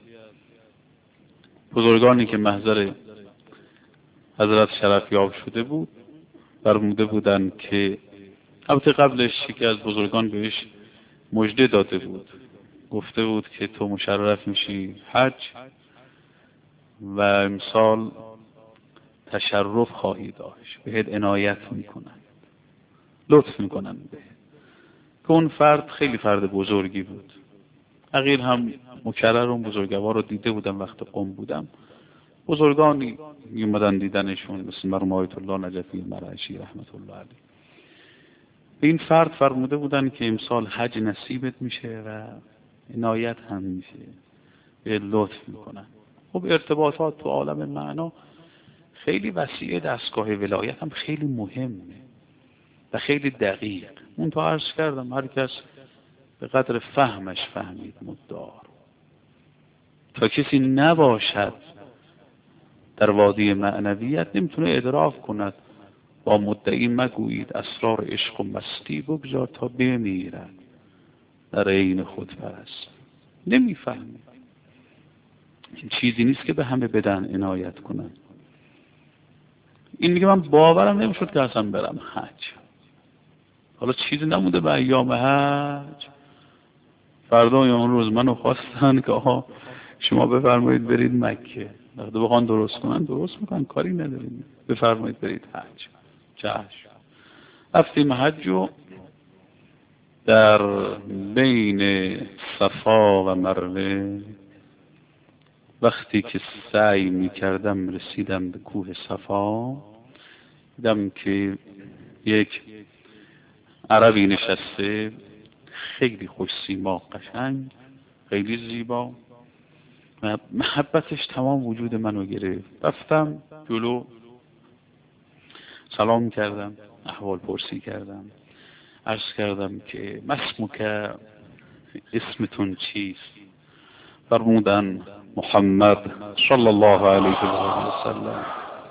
بزرگانی که محضر حضرت شرفیاب شده بود فرموده بودن که البته قبلش یکی از بزرگان بهش مژده داده بود، گفته بود که تو مشرف میشی حج و امسال تشرف خواهی داشت، بهت عنایت میکنن، لطف میکنن بهت. که اون فرد خیلی فرد بزرگی بود. عقیل هم مکرر اون بزرگوار رو دیده بودم وقت قم بودم، بزرگانی اومدن دیدنشون مثل مرحوم آیت الله نجفی مرعشی رحمت الله علیه. به این فرد فرموده بودن که امسال حج نصیبت میشه و عنایت هم میشه، به لطف میکنن. خب ارتباطات تو عالم معنا خیلی وسیع، دستگاه ولایت هم خیلی مهمه و خیلی دقیق. اون تو عرض کردم هر کس به قدر فهمش فهمید مدار. تا کسی نباشد در وادی معنویت نمیتونه ادراک کند. با مدعی مگویید اسرار عشق و مستی بگذار تا بمیرد در عین خود پرست. نمیفهمید. این چیزی نیست که به همه بدن عنایت کنن. این میگه من باورم نمیشد که اصلا برم حج. حالا چیزی نموده به ایام حج، فردا یا اون روز منو خواستن که آها شما بفرمایید برید مکه. وقتی بخوان درست کنن درست میکنن، کاری نداریم، بفرمایید برید حج. چشم. رفتیم حج و در بین صفا و مروه وقتی که سعی میکردم رسیدم به کوه صفا، دیدم که یک عربی نشسته خیلی خوش سیما، قشنگ، خیلی زیبا و محبتش تمام وجود منو گرفت. رفتم جلو، سلام کردم، احوال پرسی کردم، عرض کردم که مسموک، اسمتون چیست؟ فرمودن محمد صلی الله علیه و آله و سلم.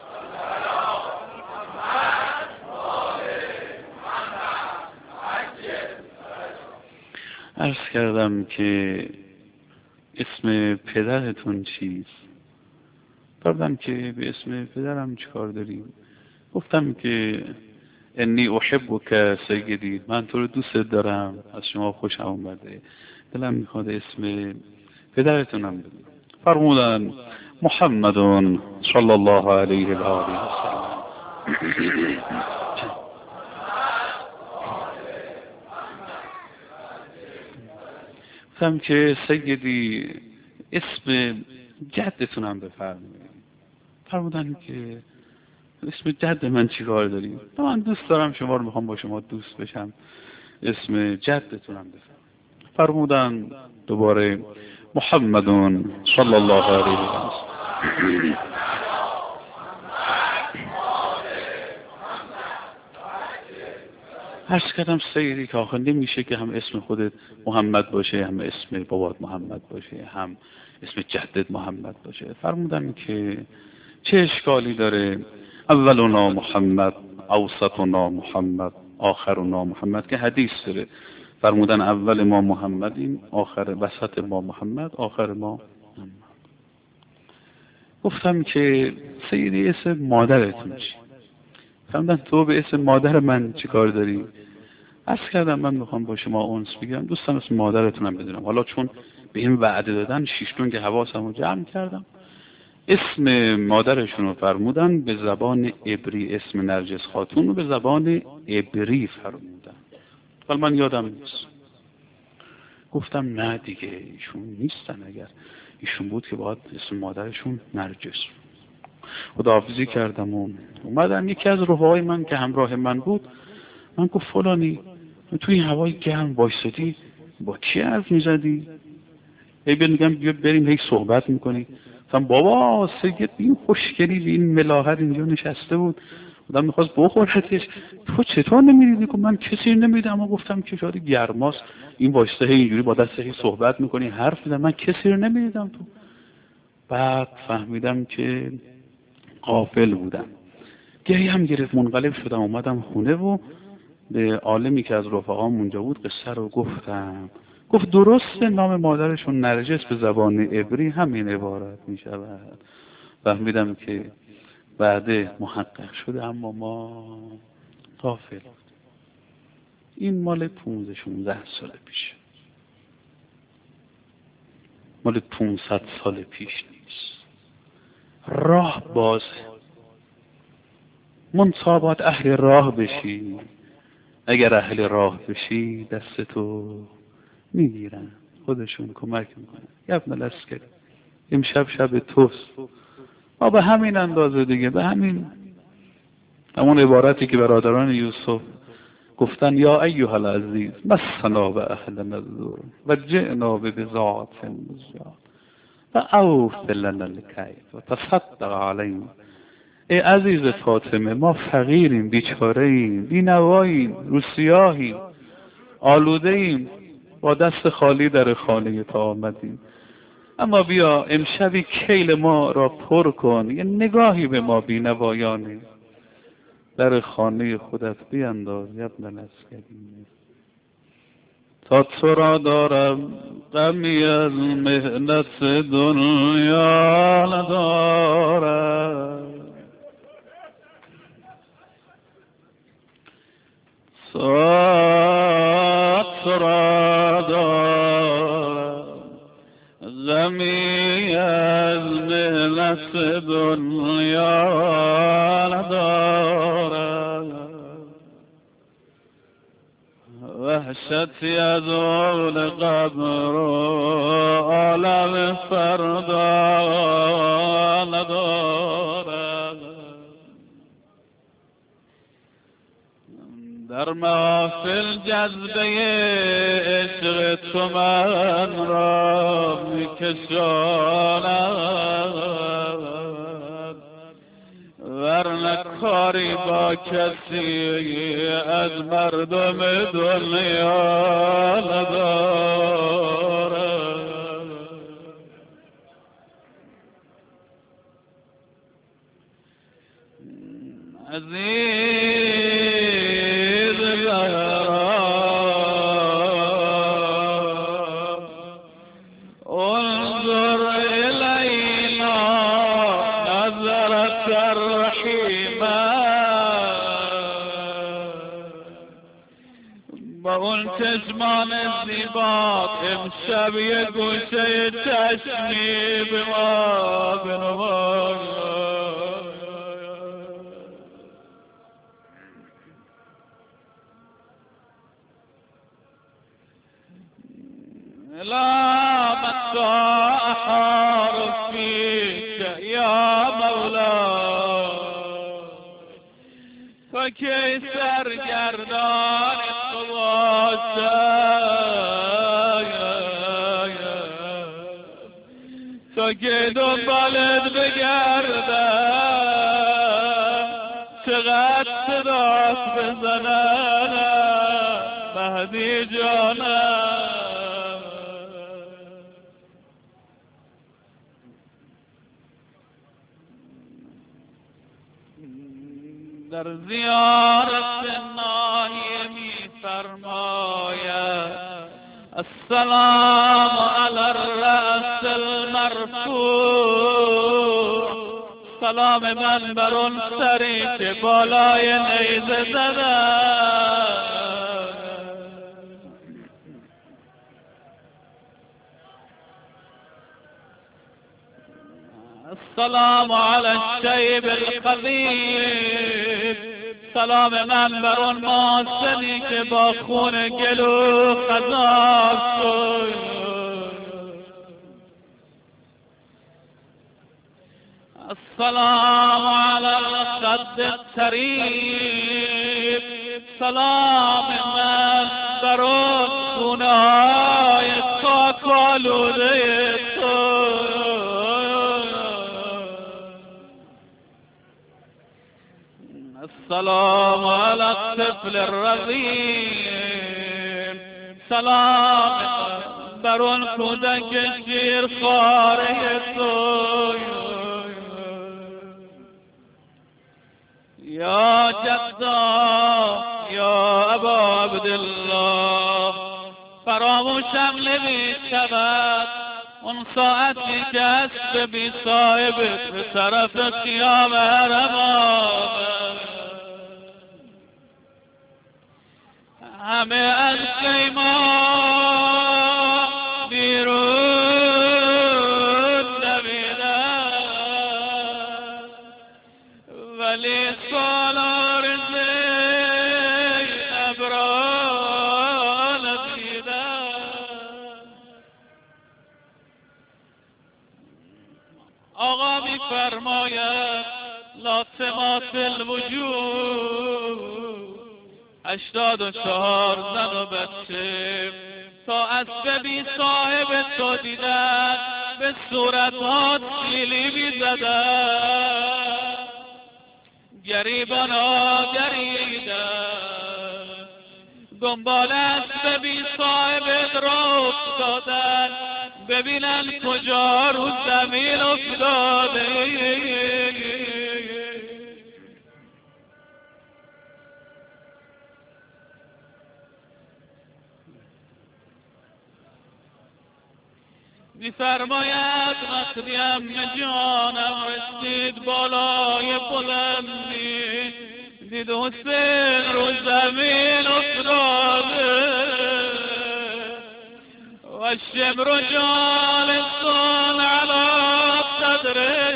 عرض کردم که اسم پدرتون چیست؟ فرمودن که به اسم پدرم چیکار داریم؟ گفتم که انی احبک سیدی، من تو رو دوست دارم، از شما خوشم اومده، دلم میخواد اسم پدرتونم بدونم. فرمودن محمد صلی الله علیه و آله و سلم. گفتم که سیدی اسم جدتونم بفرمایید. فرمودن که اسم جد من چی کار داریم؟ من دوست دارم شما رو، میخوام با شما دوست بشم، اسم جدتونم بفرمایید. فرمودن دوباره محمد صلی الله علیه و سلم. عرض کردم سیدی که آخه نمیشه که هم اسم خودت محمد باشه، هم اسم بابات محمد باشه، هم اسم جدت محمد باشه. فرمودن که چه اشکالی داره، اولنا محمد، اوسطنا محمد، آخرنا محمد، که حدیث داره. فرمودن اول ما محمدیم، آخر وسط ما محمد، آخر ما محمد. گفتم که سیدی اسم مادرتون چی؟ فرمودن تو به اسم مادر من چی کار داری؟ عرض کردم من میخوام با شما اونس بگم، دوستم اسم مادرتونم بدونم. حالا چون به این وعده دادن شیشتون که حواسمو جمع کردم، اسم مادرشون رو فرمودن به زبان عبری، اسم نرجس خاتون رو به زبان عبری فرمودن. ولی من یادم نیست. گفتم نه دیگه ایشون نیستن، اگر ایشون بود که باید اسم مادرشون نرجس. خداحافظی کردم و اومدن. یکی از رفقای من که همراه من بود من گفت فلانی توی این هوای گرم وایسادی با کی حرف میزدی؟ هی میگم بیا بریم هی صحبت میکنی. گفتم بابا سید این خوشگلی این ملاحت اینجا نشسته بود، آدم میخواست بخورتش، تو چطور نمیدیدی؟ که من کسی نمیدم. اما گفتم که شاید گرماست این وایسته هی اینجوری با دست هی صحبت میکنی حرف میزنی، من کسی رو نمیدیدم. تو بعد فهمیدم که غافل بودم. گریه هم گرفت، منقلب شدم اومدم خونه و به عالمی که از رفقام اونجا بود قصه رو گفتم. گفت درسته نام مادرشون نرجس به زبان عبری همین عبارت می شود. فهمیدم که بعد محقق شده اما ما غافل. این مال پونزده شانزده سال پیش، مال پونصد سال پیش نیست. راه بازه، منصابات اهل راه بشی. اگر اهل راه بشی دست تو میگیرن، خودشون کمک میکنن. یبن العسکری امشب شب توست. ما به همین اندازه دیگه، به همین همون عبارتی که برادران یوسف گفتن یا ایها العزیز مسنا و اهلنا الضر و جئنا ببضاعة مزجاة و اوف لنا الکیل و تصدق علینا. ای عزیز فاطمه ما فقیریم، بیچاره ایم، بینواییم، روسیاهیم، آلوده ایم، با دست خالی در خانه تا آمدیم. اما بیا امشبی کیل ما را پر کن، یه نگاهی به ما بینوایانه در خانه خودت بینداز یبن العسکری. تا تو را دارم غمی از مهنت دنیا ندارم، تا تو را دارم غمی از مهنت دنیا ندارم، وحشتی از اول قبر و عالم فردا ندارم. در محافل جذبه عشق تو من را میکشاند، ورنه کاری با کسی از مردم دنیا ندارم. عزیز زهرا انظر الینا نظرت الرحیمه، با اون چشمان زیبات امشب یه گوشه چشمی به ما بنما. لا متاحار فيك يا مولا، فكي سرگردان خواست تو که دنبالت بگردم، چه چقدر صدات بزنن مهدی جانم. در زیارت ناحیه می فرماید السلام علی الرأس المرفوع، سلام من بر اون سری که بالای نیزه زدن. السلام علی الشیب القذیب، سلام من بر اون محسنی که با خون گلو خضاب شد. السلام علی الخد الطریب، سلام من بر اون خونه‌های خاک آلوده تو. السلام علی الطفل الرضیم، سلام بر اون کودک شیرخواره تو. یا جدا یا ابا عبدالله، فراموشم نمی شود اون ساعتی که اسب بی صاحبت به طرف قیام حرم آمد. همه از خیمه بیرون دویدن، ولی سالار زینب را ندیدن. آقا می فرماید لاتمات الوجود، هشتاد و چهار زن و بچه تا اسب بی صاحب تو دیدن به صورتها سیلی می زدن، گریبان ها گریدن، دنبال اسب بی صاحب را افتادن ببینن کجا رو زمین افتاده. می‌فرماید وقتی عمه جانم رسید بالای بلندی، دید حسین رو زمین افتاده و شبر جالسون علی صدره،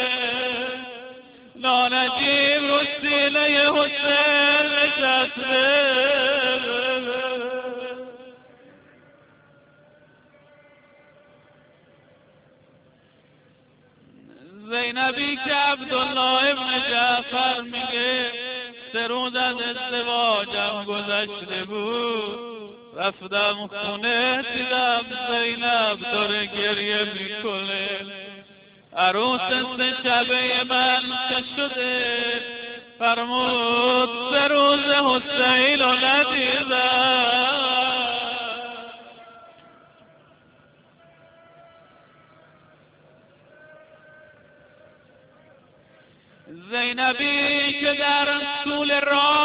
نانجیب رو سینه حسین نشسته. زینبی که عبدالله ابن جعفر میگه سه روز از ازدواجم گذشته بود، رفتم خونه دیدم زینب داره گریه میکنه، عروس سه شبه من که شده، فرمود سه روز حسین رو ندیدم. زینبی که در طول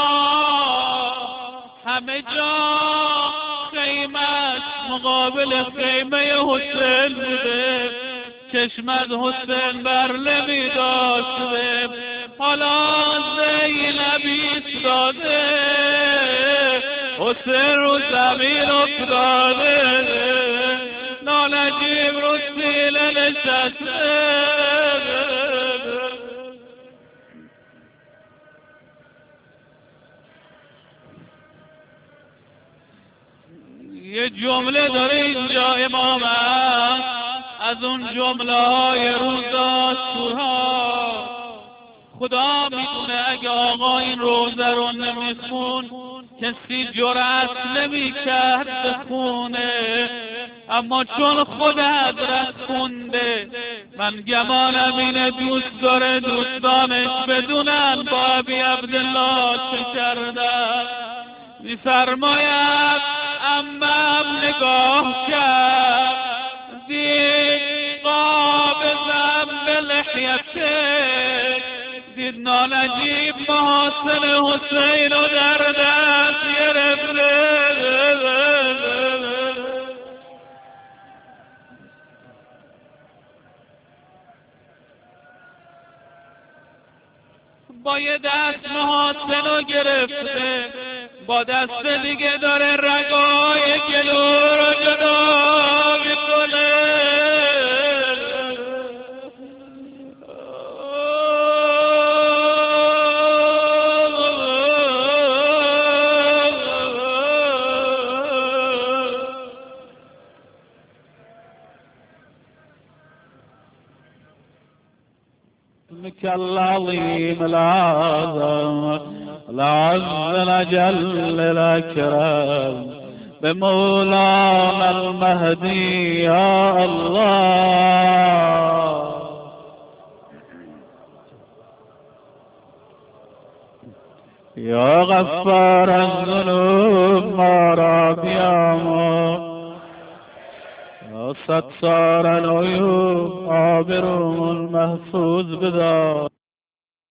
راه همه جا خیمه مقابل خیمه حسین بوده، چشم از حسین بر نمی داشته، حالا زینبی ایستاده، حسین رو زمین افتاده، نانجیب رو سینه نشسته. یه جمله داره اینجا امامت از اون جمله های روزا شورها، خدا میدونه اگه آقا این روزه رو نمیخون کسی جرأت نمیکرد بخونه، اما چون خود حضرت خونده من گمانم اینه دوست داره دوستانش بدونن با ابی عبدالله چه کردن. میفرماید عمم نگاه کرد دید قابضم به لحیته، دید نانجیب محاسن حسین رو در دست گرفته. با یه دست محاسن رو گرفته، با دست دیگه داره رگای گلو رو جدا میکنه. اسمك العظيم الأعظم العز الأجل الأكرم بمولانا المهدي يا الله. يا غفار الذنوب ما راب يا موت، يا ستار العيوب عابر المحفوظ بذا.